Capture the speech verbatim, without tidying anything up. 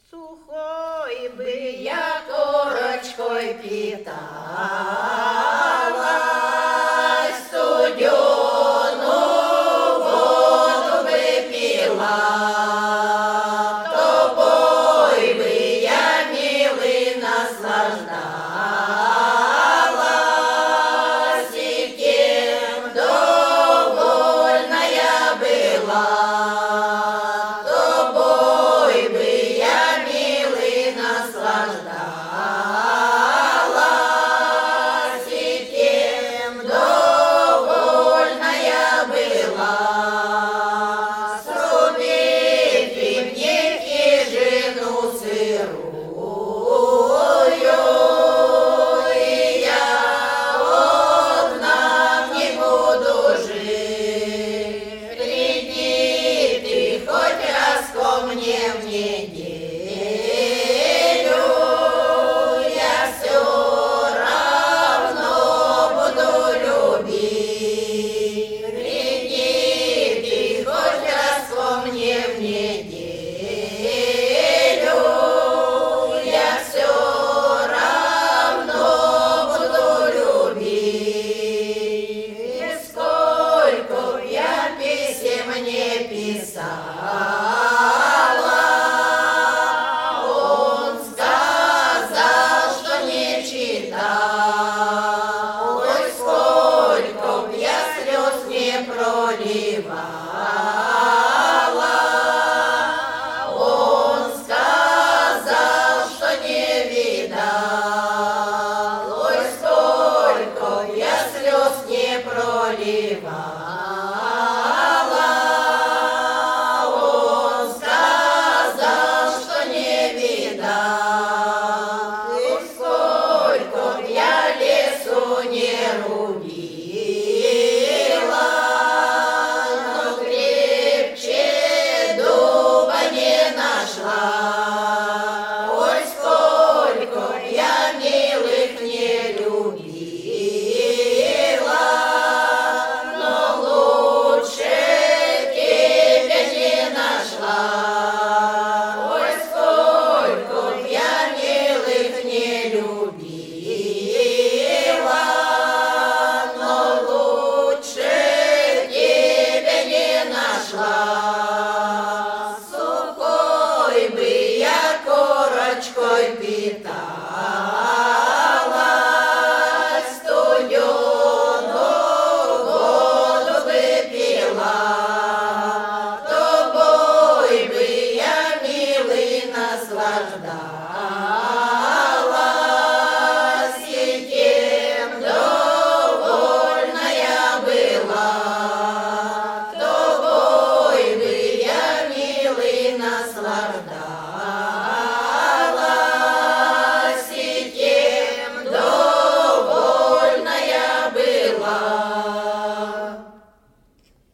Сухой би Я корочкой питалась, студеную воду бы пила, тобой бы я, милый, наслаждалась, и тем довольная была. Мне в неделю я все равно буду любить. Приди ты хоть раз ко мне в неделю, я все равно буду любить. И сколько я писем не писал, проливала, он сказал, что не видал. Ой, сколько я слез не проливала, он сказал, что не видал. И сколько я лесу не рубила, ой, сколько я милых не любила, но лучше тебя не нашла. Ой, сколько я милых не любила, но лучше тебя не нашла. Корочкой питалась, студеную воду бы пила, тобой бы я, милый, наслаждалась.